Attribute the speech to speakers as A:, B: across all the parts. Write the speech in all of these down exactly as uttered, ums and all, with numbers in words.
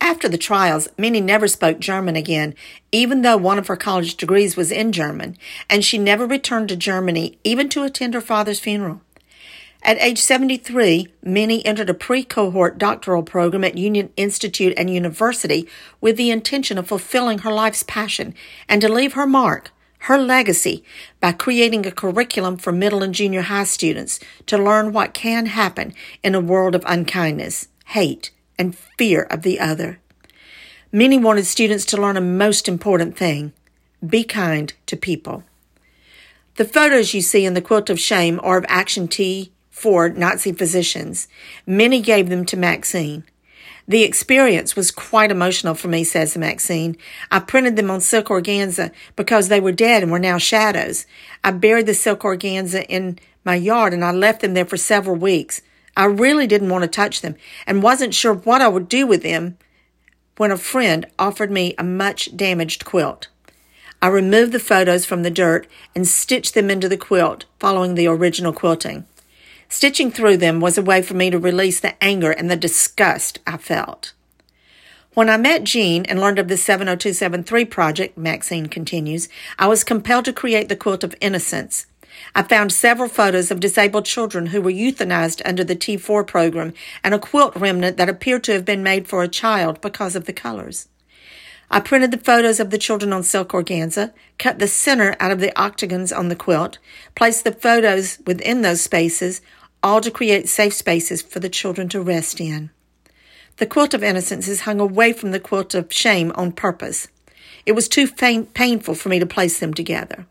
A: After the trials, Minnie never spoke German again, even though one of her college degrees was in German, and she never returned to Germany, even to attend her father's funeral. At age seventy-three, Minnie entered a pre-cohort doctoral program at Union Institute and University with the intention of fulfilling her life's passion and to leave her mark, her legacy, by creating a curriculum for middle and junior high students to learn what can happen in a world of unkindness, hate, and fear of the other. Minnie wanted students to learn a most important thing: be kind to people. The photos you see in the Quilt of Shame are of Action T for Nazi physicians. Minnie gave them to Maxine. The experience was quite emotional for me, says Maxine. I printed them on silk organza because they were dead and were now shadows. I buried the silk organza in my yard and I left them there for several weeks. I really didn't want to touch them and wasn't sure what I would do with them when a friend offered me a much damaged quilt. I removed the photos from the dirt and stitched them into the quilt following the original quilting. Stitching through them was a way for me to release the anger and the disgust I felt. When I met Jean and learned of the seven oh two seven three project, Maxine continues, I was compelled to create the Quilt of Innocence. I found several photos of disabled children who were euthanized under the T four program and a quilt remnant that appeared to have been made for a child because of the colors. I printed the photos of the children on silk organza, cut the center out of the octagons on the quilt, placed the photos within those spaces, all to create safe spaces for the children to rest in. The Quilt of Innocence is hung away from the Quilt of Shame on purpose. It was too pain- painful for me to place them together.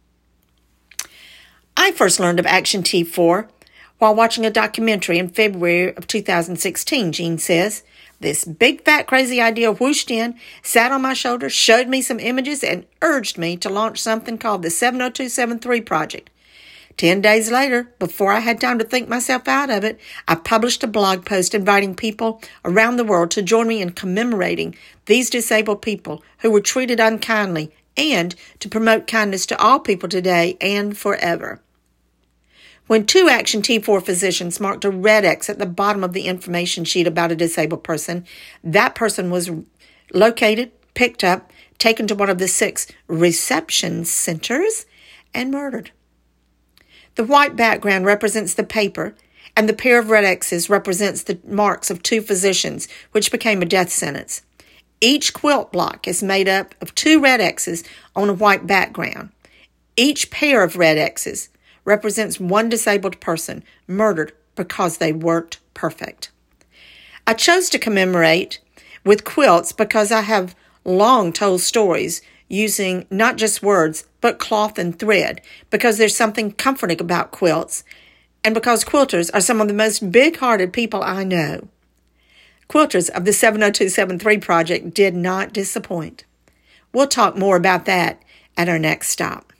A: I first learned of Action T four while watching a documentary in February of two thousand sixteen, Jean says. This big, fat, crazy idea whooshed in, sat on my shoulder, showed me some images, and urged me to launch something called the seven oh two seven three Project. Ten days later, before I had time to think myself out of it, I published a blog post inviting people around the world to join me in commemorating these disabled people who were treated unkindly and to promote kindness to all people today and forever. When two Action T four physicians marked a red X at the bottom of the information sheet about a disabled person, that person was located, picked up, taken to one of the six reception centers, and murdered. The white background represents the paper, and the pair of red X's represents the marks of two physicians, which became a death sentence. Each quilt block is made up of two red X's on a white background. Each pair of red X's represents one disabled person murdered because they weren't perfect. I chose to commemorate with quilts because I have long told stories using not just words, but cloth and thread, because there's something comforting about quilts, and because quilters are some of the most big-hearted people I know. Quilters of the seven oh two seven three Project did not disappoint. We'll talk more about that at our next stop.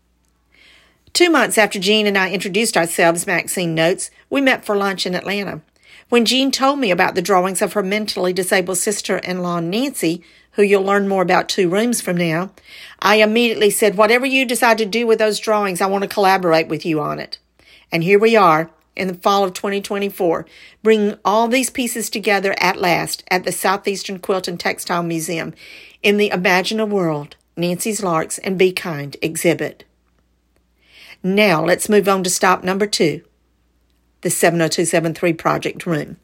A: Two months after Jean and I introduced ourselves, Maxine notes, we met for lunch in Atlanta. When Jean told me about the drawings of her mentally disabled sister-in-law, Nancy, who you'll learn more about two rooms from now, I immediately said, whatever you decide to do with those drawings, I want to collaborate with you on it. And here we are, in the fall of twenty twenty-four, bringing all these pieces together at last at the Southeastern Quilt and Textile Museum in the Imagine a World, Nancy's Larks and Be Kind exhibit. Now let's move on to stop number two, the seven oh two seven three Project Room.